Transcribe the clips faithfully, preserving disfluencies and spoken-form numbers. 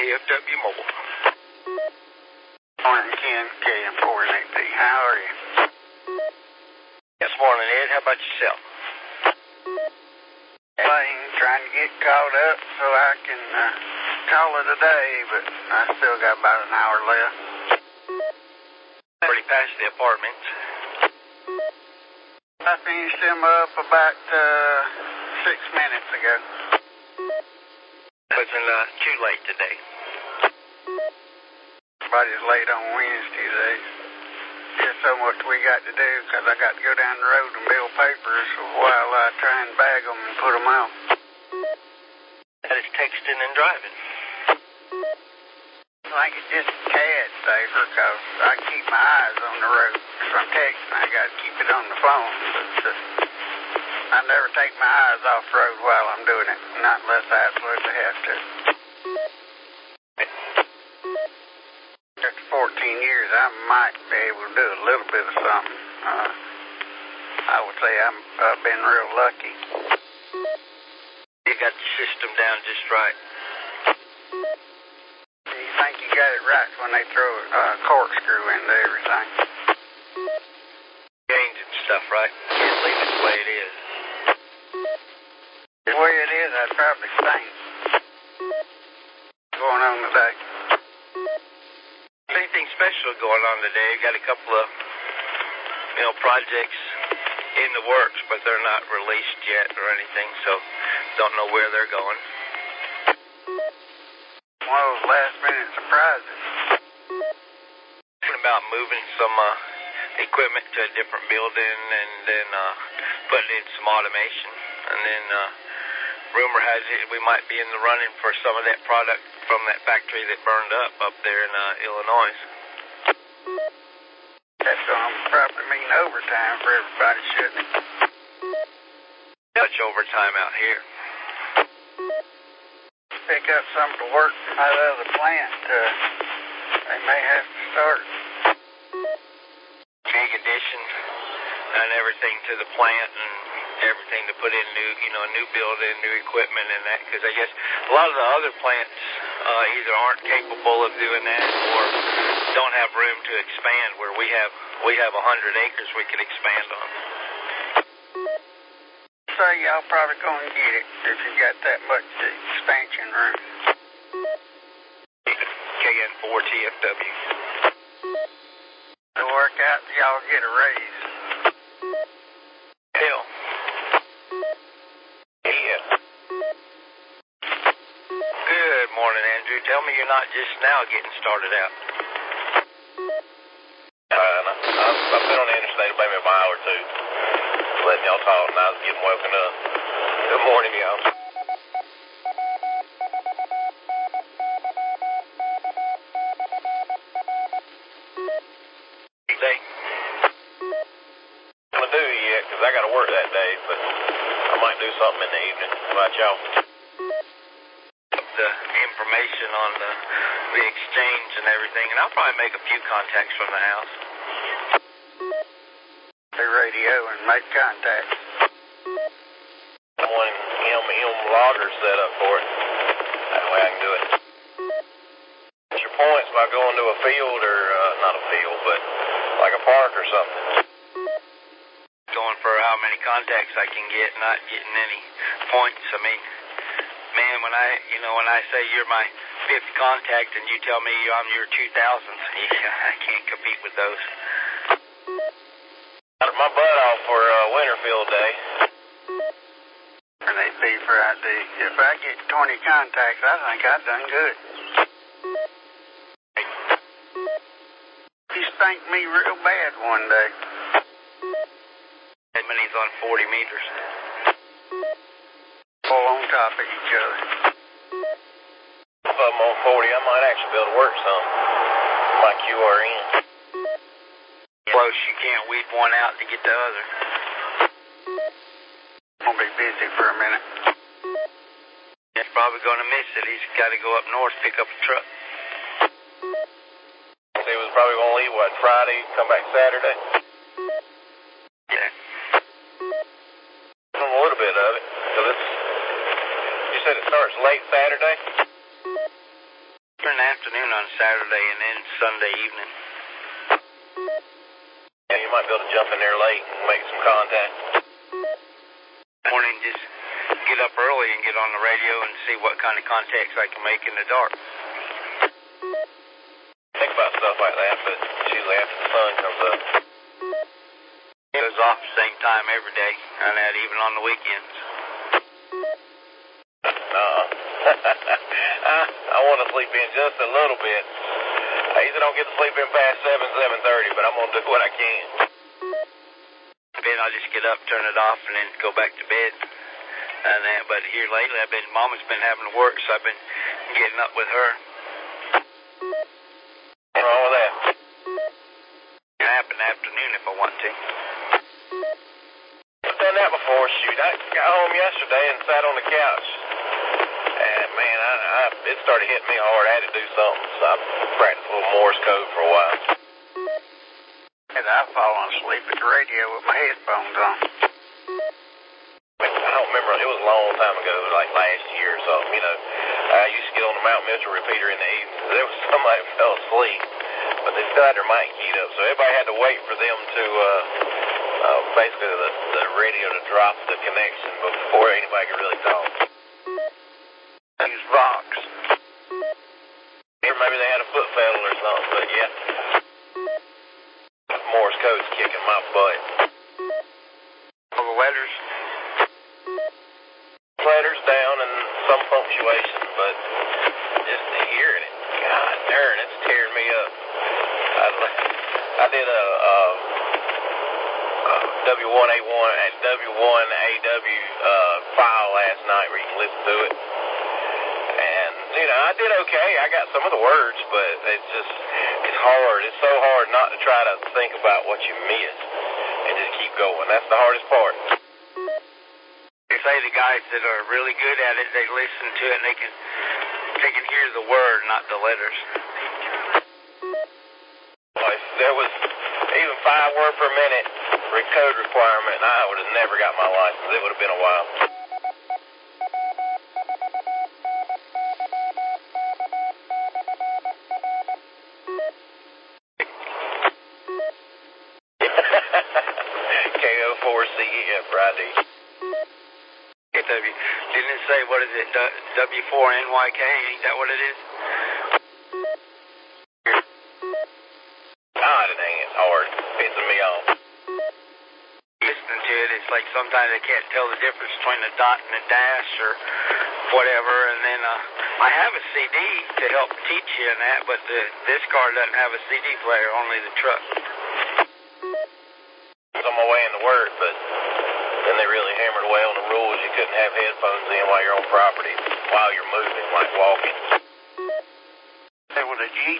F W Mobile. Morning, Ken. K M four and eight P. How are you? Yes, morning, Ed. How about yourself? Playing, trying to get caught up so I can uh, call it a day, but I still got about an hour left. Pretty past the apartments. I finished them up about uh, six minutes ago. Wasn't uh, too late today. Everybody's late on Wednesday today. There's so much we got to do because I got to go down the road and build papers while I try and bag them and put them out. That is texting and driving. I think it's just a tad safer because I keep my eyes on the road. If I'm texting, I got to keep it on the phone. But uh, I never take my eyes off the road while I'm doing it, not unless I absolutely have to. After fourteen years, I might be able to do a little bit of something. Uh, I would say I'm, I've been real lucky. You got the system down just right. You think you got it right when they throw a uh, corkscrew into everything. Change and stuff, right? Just leave it the way it is. The way it is, I'd probably think. What's going on today? Anything special going on today? Got a couple of, you know, projects in the works, but they're not released yet or anything, so don't know where they're going. One of those last minute surprises. Talking about moving some uh, equipment to a different building and then uh, putting in some automation. And then uh, rumor has it we might be in the running for some of that product from that factory that burned up up there in uh, Illinois. That's going to probably mean overtime for everybody, shouldn't it? Much overtime out here. Pick up some of the work out of the plant. Uh, they may have to start. Big addition and everything to the plant and everything to put in new, you know, new building, new equipment and that, because I guess a lot of the other plants uh, either aren't capable of doing that or don't have room to expand. Where we have, we have a hundred acres we could expand on. So y'all probably gonna get it if you got that much expansion room. K N four T F W. It'll work out, y'all get a raise. Hell. Yeah. Good morning, Andrew. Tell me you're not just now getting started out. Uh, I've, I've been on the interstate maybe a mile or two, letting y'all talk, and I was getting woken up. Good morning, y'all. Day. I'm going to do it yet, because I got to work that day, but I might do something in the evening. How about y'all? The information on the, the exchange and everything, and I'll probably make a few contacts from the house. The radio and make contact. One M M logger set up for it. That way I can do it. What's your points by going to a field or, uh, not a field, but like a park or something? Going for how many contacts I can get, not getting any points. I mean, man, when I, you know, when I say you're my fifth contact and you tell me I'm your two thousandth, I can't compete with those. Got my butt off for uh, Winterfield Day. And they pay for I D. If I get twenty contacts, I think I've done good. You spanked me real bad one day. That many's on forty meters. All on top of each other. If I'm on forty, I might actually be able to work some. My Q R N. Close, you can't weed one out to get the other. I'm going to be busy for a minute. He's probably going to miss it. He's got to go up north, pick up a truck. He was probably going to leave, what, Friday, come back Saturday? Yeah. A little bit of it. So this, you said it starts late Saturday? in the afternoon on Saturday and then Sunday evening. Yeah, you might be able to jump in there late and make some contact. Morning, just get up early and get on the radio and see what kind of contacts I can make in the dark. Think about stuff like that, but it's usually after the sun comes up. It goes off the same time every day, and that even on the weekends. Uh-uh. I, I want to sleep in just a little bit. I usually don't get to sleep in past seven, seven thirty, but I'm going to do what I can. Then I'll just get up, turn it off, and then go back to bed. And then, but here lately, I've been, Mama's been having to work, so I've been getting up with her. What's wrong with that? Nap in the afternoon if I want to. I've done that before. Shoot, I got home yesterday and sat on the couch. And, man, I, I, it started hitting me hard. I had to do something, so I practiced a little Morse code for a while. And I've fallen asleep at the radio with my headphones on. I don't remember. It was a long time ago, like last year or something. You know, I used to get on the Mount Mitchell repeater in the evening. There was somebody who fell asleep, but they still had their mic keyed up. So everybody had to wait for them to, uh, uh, basically the, the radio to drop the connection before anybody could really talk. Use Vox. Or maybe they had a foot pedal or something, but yeah. Morse code's kicking my butt. All the letters? Letters down and some punctuation, but just hearing it, God darn, it's tearing me up. I, I did a, a, a W one A one and W one A W uh, file last night where you can listen to it. And, you know, I did okay. I got some of the words, but it's just, it's hard. It's so hard not to try to think about what you missed and just keep going. That's the hardest part. They say the guys that are really good at it, they listen to it and they can they can hear the word, not the letters. Well, if there was even five words per minute code requirement, I would have never got my license. It would have been a while. K O four C E F Friday. W. Didn't it say, what is it, W four N Y K? Ain't that what it is? God, it ain't. It's hard. Pissing me off. Listening to it, it's like sometimes I can't tell the difference between a dot and a dash or whatever. And then uh, I have a C D to help teach you in that, but the, this car doesn't have a C D player, only the truck. I was on my way into work, but then they really hammered away on the rules. You couldn't have headphones in while you're on property, while you're moving, like walking. There was a Jeep.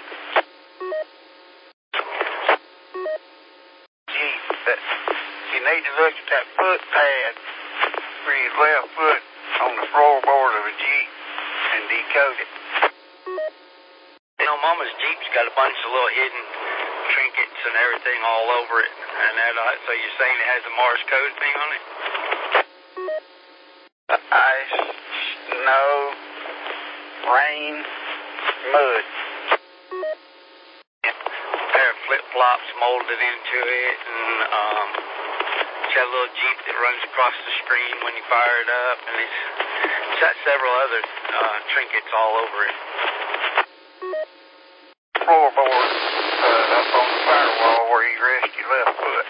Jeep. That, you need to look at that foot pad for his left foot on the floorboard of a Jeep and decode it. You know, Mama's Jeep's got a bunch of little hidden trinkets and everything all over it. And that, uh, so you're saying it has a Morse code thing on it? Ice, snow, rain, mud. A pair of flip-flops molded into it, and um, it's got a little Jeep that runs across the screen when you fire it up, and it's, it's got several other uh, trinkets all over it. Floorboard uh, up on the firewall where you rest your left foot.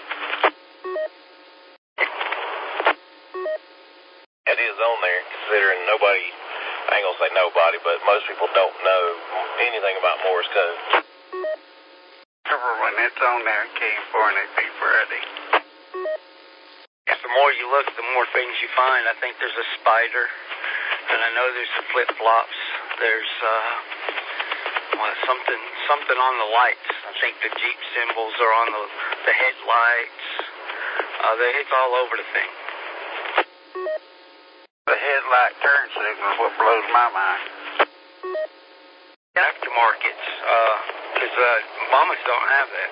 It is on there, considering nobody, I ain't gonna say nobody, but most people don't know anything about Morse code. When it's on there, it came for an A P Friday. The more you look, the more things you find. I think there's a spider, and I know there's the flip-flops. There's uh, well, something something on the lights. I think the Jeep symbols are on the, the headlights. Uh, they, it's all over the thing. The headlight turn signal is what blows my mind. Aftermarkets, because uh, uh, Mamas don't have that.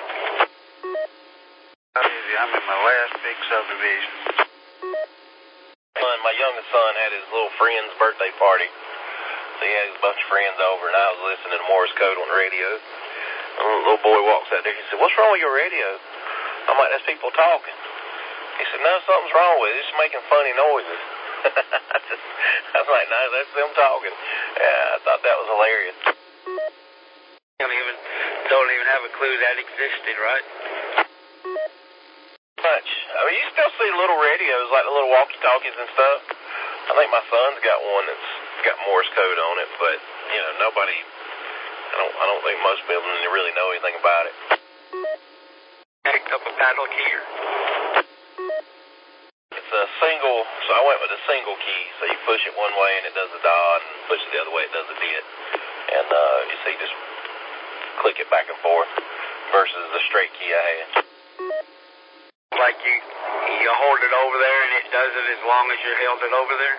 I'm in my last big subdivision. My youngest son had his little friend's birthday party So he had a bunch of friends over, and I was listening to Morse code on the radio. And a little boy walks out there. He said, "What's wrong with your radio?" I'm like, "That's people talking." He said, "No, something's wrong with it. It's making funny noises." I, just, I was like, "No, that's them talking." Yeah, I thought that was hilarious. Don't even, don't even have a clue that existed, right? Much. I mean, you still see little radios, like the little walkie-talkies and stuff. I think my son's got one that's got Morse code on it, but, you know, nobody, I don't I don't think most people really know anything about it. Picked up a paddle key. It's a single, so I went with a single key, so you push it one way and it does the dot, and push it the other way it does the dit. And, uh, you see, just click it back and forth versus the straight key I had. Like you, you hold it over there and it does it as long as you held it over there?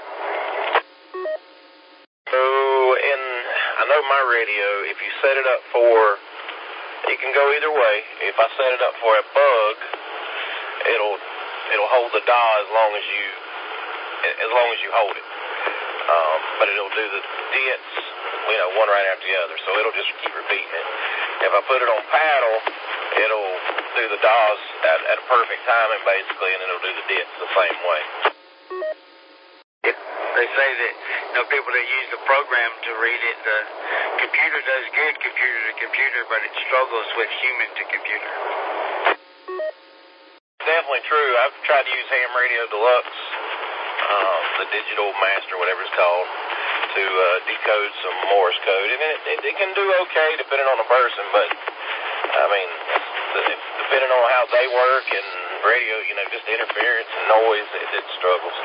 So, and I know my radio, if you set it up for, it can go either way. If I set it up for a bug, it'll it'll hold the dial as long as you as long as you hold it. Um, but it'll do the dits, you know, one right after the other. So it'll just keep repeating it. If I put it on paddle, it'll do the DAWs at, at a perfect timing, basically, and it'll do the dits the same way. They say that, you know, people that use the program to read it, the computer does good computer to computer, but it struggles with human to computer. Definitely true. I've tried to use Ham Radio Deluxe, um, the digital master, whatever it's called, to uh, decode some Morse code, and it, it, it can do okay depending on the person, but, I mean, it's, depending on how they work and radio, you know, just interference and noise, it, it struggles.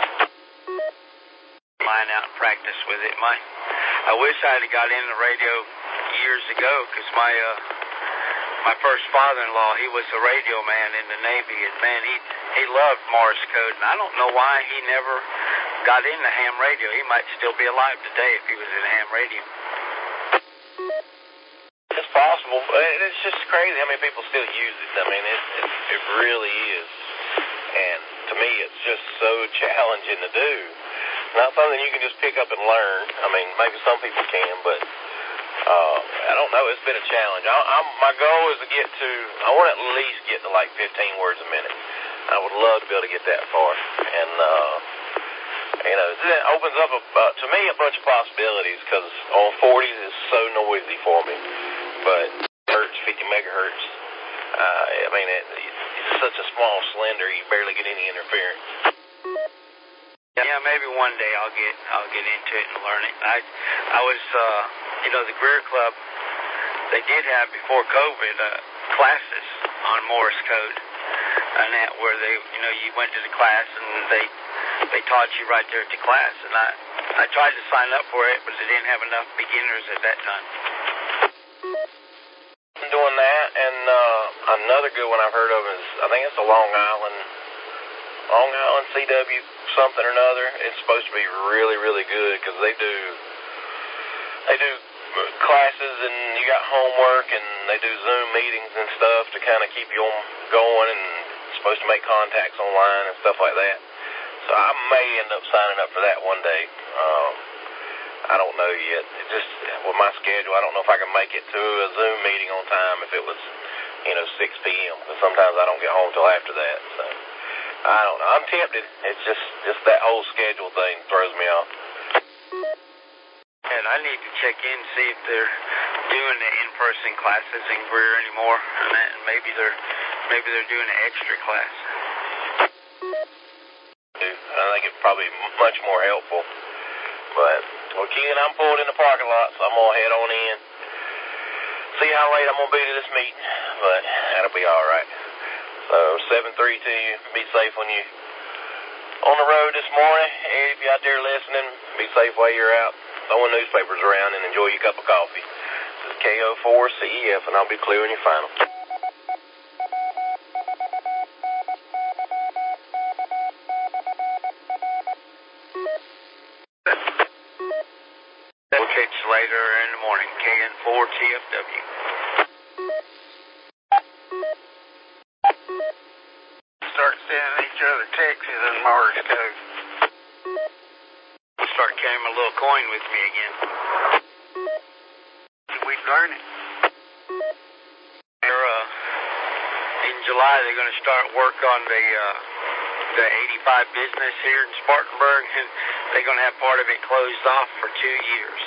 Line out and practice with it. My, I wish I had got into radio years ago, because my uh, my first father-in-law, he was a radio man in the Navy, and man, he he loved Morse code, and I don't know why he never got into ham radio. He might still be alive today if he was in ham radio. It's possible. It's just crazy how many people still use it. I mean, it it, it really is, and to me, it's just so challenging to do. Not something you can just pick up and learn. I mean, maybe some people can, but uh, I don't know. It's been a challenge. I, I'm, my goal is to get to, I want to at least get to like fifteen words a minute. I would love to be able to get that far. And, uh, you know, it opens up, a, uh, to me, a bunch of possibilities, because on forties is so noisy for me. But hertz, fifty megahertz, uh, I mean, it, it's such a small cylinder, you barely get any interference. Yeah, maybe one day I'll get I'll get into it and learn it. I I was uh, you know, the Greer Club, they did have before COVID uh, classes on Morse code, and that where they, you know, you went to the class and they they taught you right there at the class, and I I tried to sign up for it, but they didn't have enough beginners at that time. I'm doing that, and uh, another good one I've heard of is, I think it's a Long Island. Long Island C W something or another. It's supposed to be really, really good, because they do they do classes, and you got homework, and they do Zoom meetings and stuff to kind of keep you on going, and it's supposed to make contacts online and stuff like that. So I may end up signing up for that one day. Um, I don't know yet. It just, with my schedule, I don't know if I can make it to a Zoom meeting on time if it was, you know, six p.m., because sometimes I don't get home till after that, so I don't know. I'm tempted. It's just, just that whole schedule thing throws me off. And I need to check in and see if they're doing the in-person classes in Greer anymore, and that, maybe they're maybe they're doing an extra class. I think it'd probably be much more helpful. But, well, Ken, I'm pulled in the parking lot, so I'm going to head on in. See how late I'm going to be to this meeting, but that'll be all right. So, seven three to you. Be safe when you on the road this morning. If you're out there listening, be safe while you're out throwing newspapers around, and enjoy your cup of coffee. This is K O four C E F, and I'll be clearing your final. We'll catch you later in the morning. K N four T F W. Start sending each other texts in Morse code. start carrying my little coin with me again. We learn it. They're, uh, in July, they're going to start work on the uh, the eighty-five business here in Spartanburg, and they're going to have part of it closed off for two years.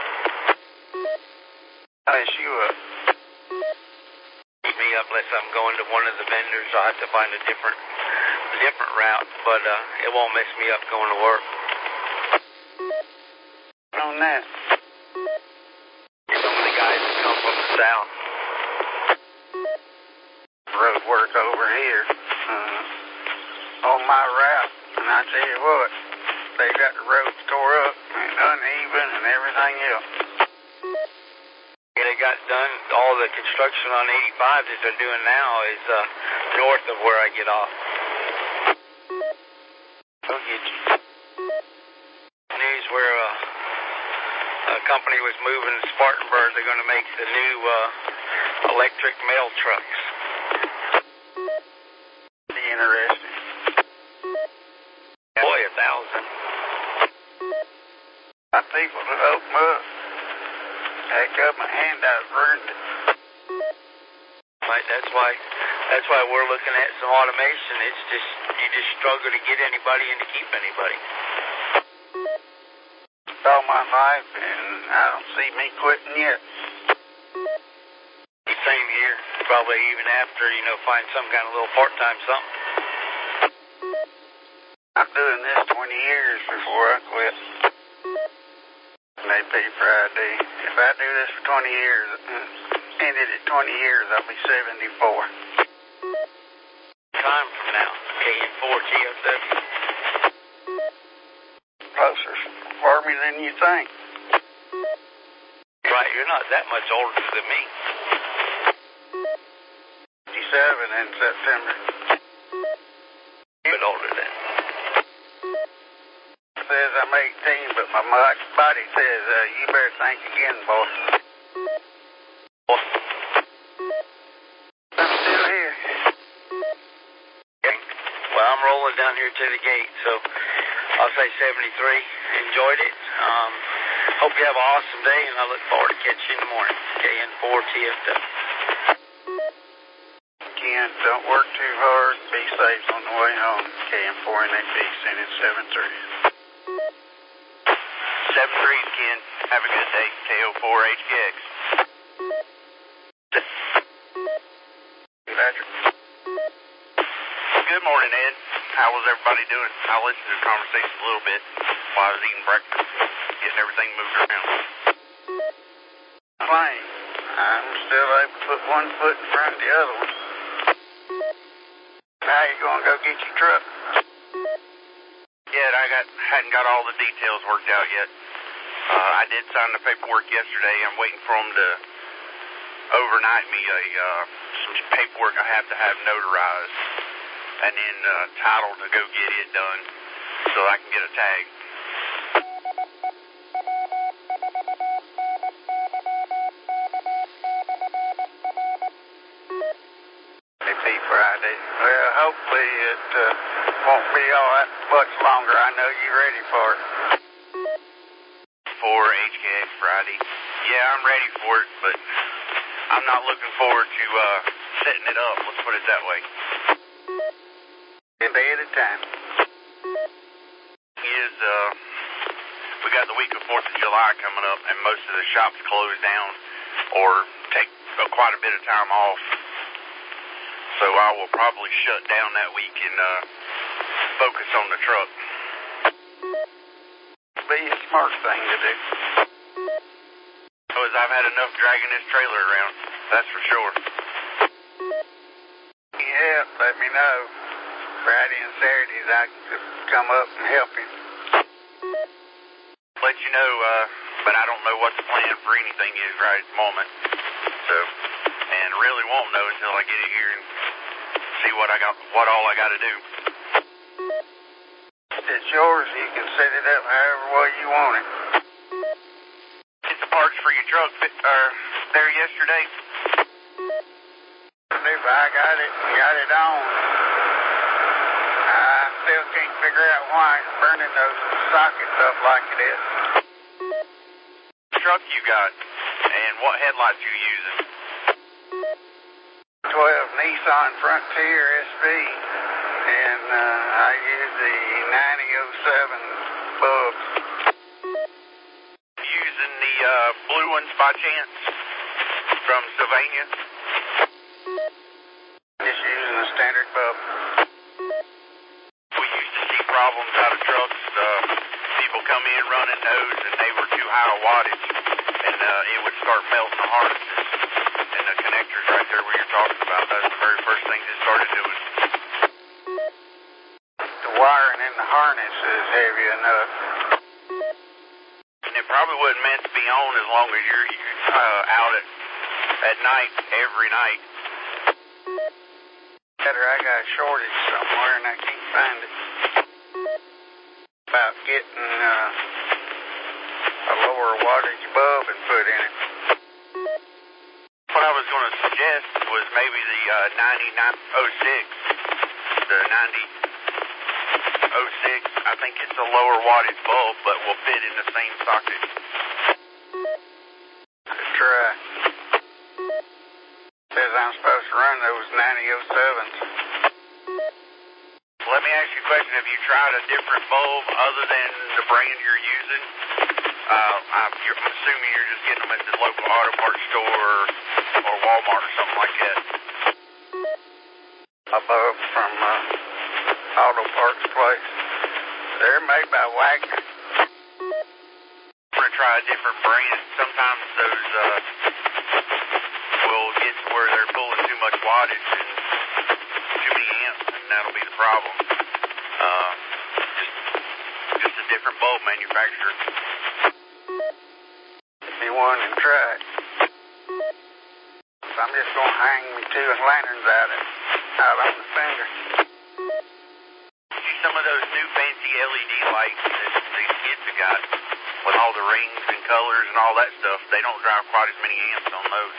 Unless you up. Keep me up unless I'm going to one of the vendors. I'll have to find a different different route, but uh, it won't mess me up going to work. On that. Some of the guys that come from the south. Road work over here uh, on my route, and I tell you what, they got the roads tore up and uneven and everything else. Yeah, they got done, all the construction on eighty-five that they're doing now is uh, north of where I get off. Go get you. News where uh, a company was moving to Spartanburg. They're going to make the new uh, electric mail trucks. Interesting. Boy, a thousand. My people that open up. Heck up, my hand out burned it. Right, that's why that's why we're looking at some automation. It's just you just struggle to get anybody and to keep anybody. All my life, and I don't see me quitting yet. Same here. Probably even after, you know, find some kind of little part-time something. I'm doing this twenty years before I quit. And they pay Friday. If I do this for twenty years, uh, ended at twenty years, I'll be seventy-four. Time from now, K N four T F W. Closer for me than you think. Right, you're not that much older than me. fifty-seven in September. A bit older than. Says I'm eighteen, but my body says, uh, you better think again, boy. I'm still here. Okay. Well, I'm rolling down here to the gate, so I'll say seventy-three. Enjoyed it. Um, hope you have an awesome day, and I look forward to catching you in the morning. K N four T F W. Ken, don't work too hard. Be safe on the way home. K N four N A P, sending seven three. seven three, Ken. Have a good day. K O four H K X. Patrick. Good morning, Ed. How was everybody doing? I listened to the conversation a little bit while I was eating breakfast, getting everything moved around. Plain. I'm still able to put one foot in front of the other one. Now you going to go get your truck? Yeah, I got hadn't got all the details worked out yet. Uh, I did sign the paperwork yesterday. I'm waiting for them to overnight me a uh, some paperwork I have to have notarized, and then uh, title to go get it done so I can get a tag. Maybe Friday. Well, hopefully it uh, won't be all that much longer. I know you're ready for it. For H K X Friday. Yeah, I'm ready for it, but I'm not looking forward to uh, setting it up. Let's put it that way. A day at a time. Is uh, we got the week of Fourth of July coming up, and most of the shops close down or take uh, quite a bit of time off. So I will probably shut down that week and uh, focus on the truck. Be a smart thing to do. Because I've had enough dragging this trailer around, that's for sure. Yeah, let me know. Friday and Saturdays I can come up and help you. Let you know, uh, but I don't know what the plan for anything is right at the moment. So, and really won't know until I get it here and see what I got, what all I got to do. It's yours. You can set it up however way you want it. Get the parts for your truck uh, there yesterday. If I got it, got it on. I still can't figure out why it's burning those sockets up like it is. Truck you got, and what headlights you using? twelve Nissan Frontier S V, and uh, I use the ninety oh seven bulbs. Using the uh, blue ones by chance from Sylvania? Just using the standard bulb. We used to see problems out of trucks. Uh, people come in running those, and they were too high a wattage, and uh, it would start melting the harnesses. And the connectors right there where you're talking about, that's the very first thing it started doing. The wiring in the harness is heavy enough. And it probably wasn't meant to be on as long as you're uh, out at, at night, every night. Better, I got a shortage somewhere and I can't find it. About getting uh, a lower wattage bulb and put in it. What I was going to suggest was maybe the uh, ninety-nine oh six, the ninety oh six. I think it's a lower wattage bulb, but will fit in the same socket. Let's try. Says I'm supposed to run those ninety oh sevens. Let me ask you a question. Have you tried a different bulb other than the brand you're using? Uh, I'm, you're, I'm assuming you're just getting them at the local auto parts store or, or Walmart or something like that. A bulb from uh, Auto Parts place. They're made by Wagner. I'm going to try a different brand. Sometimes those uh, will get to where they're pulling too much wattage and too many amps, and that'll be the problem. Uh, just, just a different bulb manufacturer. Be one and try it. So I'm just going to hang me two lanterns out, it, out on the fender. See some of those new fancy L E D lights that these kids have got with all the rings and colors and all that stuff, they don't drive quite as many amps on those.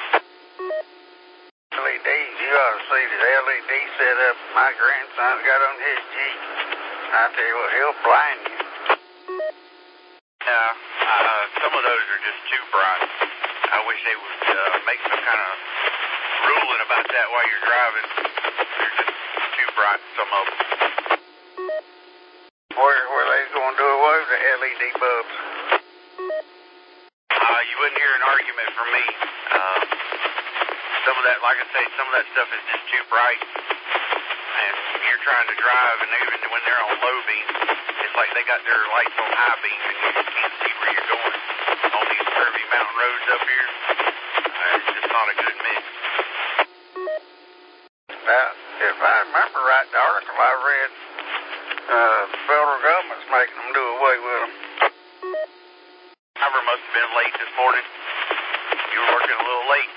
L E Ds, you ought to see the L E D setup my grandson's got on his Jeep. I tell you what, he'll blind you. Yeah, uh, some of those are just too bright. I wish they would uh, make some kind of ruling about that while you're driving. They're just too bright, some of them. Where, where they going to do away with the L E D bulbs? Uh, you wouldn't hear an argument from me. Uh, some of that, like I say, some of that stuff is just too bright. And you're trying to drive, and even when they're on low beam, it's like they got their lights on high beam, and you just can't see where you're going. On these curvy mountain roads up here, uh, it's just not a good mix. Now, if I remember right, the article I read, uh, the federal government's making them do away with them. Driver must have been late this morning. You were working a little late.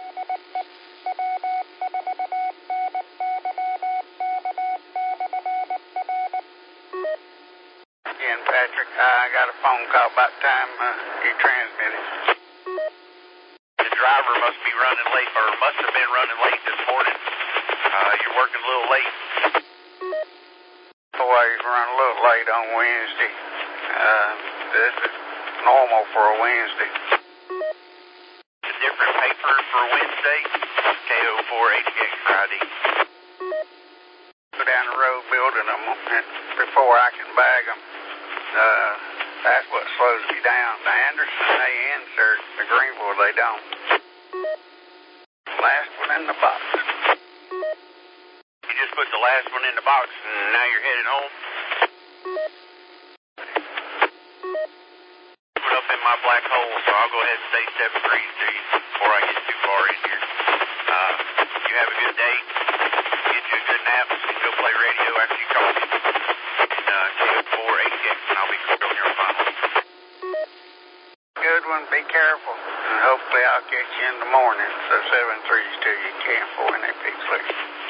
Again, Patrick, I got a phone call about time uh, you transmitted. The driver must be running late, or must have been running late this morning. Uh, you're working a little late. Always run a little late on Wednesday. Uh, this is normal for a Wednesday. A different paper for Wednesday, K O four H X I D. Go down the road building them before I can bag them. Uh, that's what slows me down. The Anderson, they insert. The Greenville, they don't. Last one in the box. You just put the last one in the box, and now you're headed home? Put up in my black hole, so I'll go ahead and say seven threes to you before I get too far in here. Uh, you have a good day. Get you a good nap, and go play radio after you call me. And uh, K O four H X, and I'll be on your phone. Good one. Be careful. And hopefully I'll catch you in the morning. So seven threes to you, Camp, when they fix it.